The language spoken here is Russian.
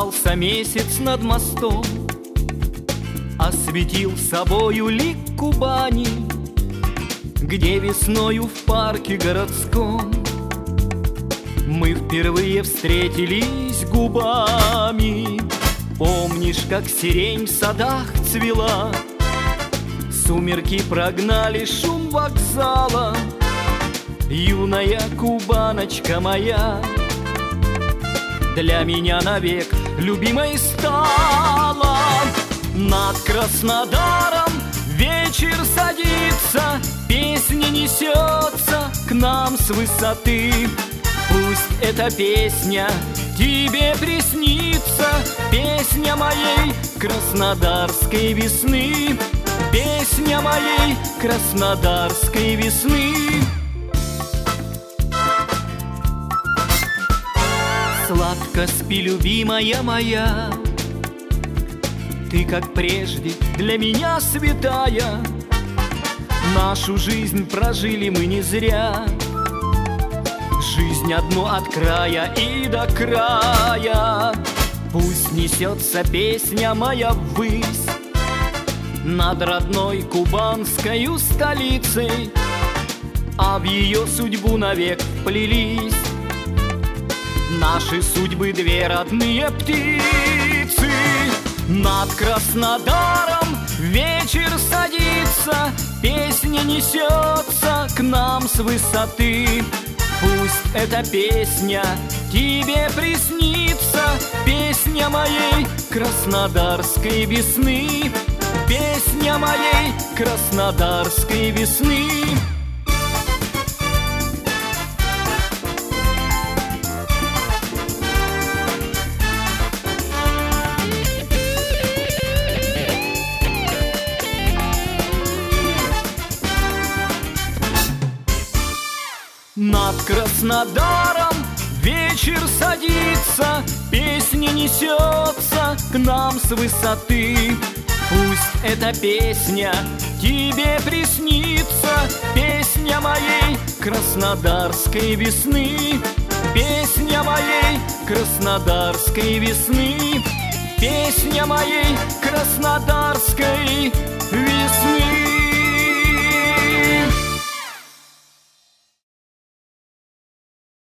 Показался месяц над мостом, осветил собою лик Кубани, где весною в парке городском мы впервые встретились губами. Помнишь, как сирень в садах цвела, сумерки прогнали шум вокзала, юная кубаночка моя для меня навек любимой стала. Над Краснодаром вечер садится, песня несется к нам с высоты. Пусть эта песня тебе приснится, песня моей краснодарской весны, песня моей краснодарской весны. Сладко спи, любимая моя, ты, как прежде, для меня святая. Нашу жизнь прожили мы не зря, жизнь одну от края и до края. Пусть несется песня моя ввысь над родной кубанской столицей, а в ее судьбу навек вплелись наши судьбы две родные птицы. Над Краснодаром вечер садится, песня несется к нам с высоты. Пусть эта песня тебе приснится, песня моей краснодарской весны, песня моей краснодарской весны. Над Краснодаром вечер садится, песня несется к нам с высоты. Пусть эта песня тебе приснится, песня моей краснодарской весны, песня моей краснодарской весны, песня моей краснодарской весны.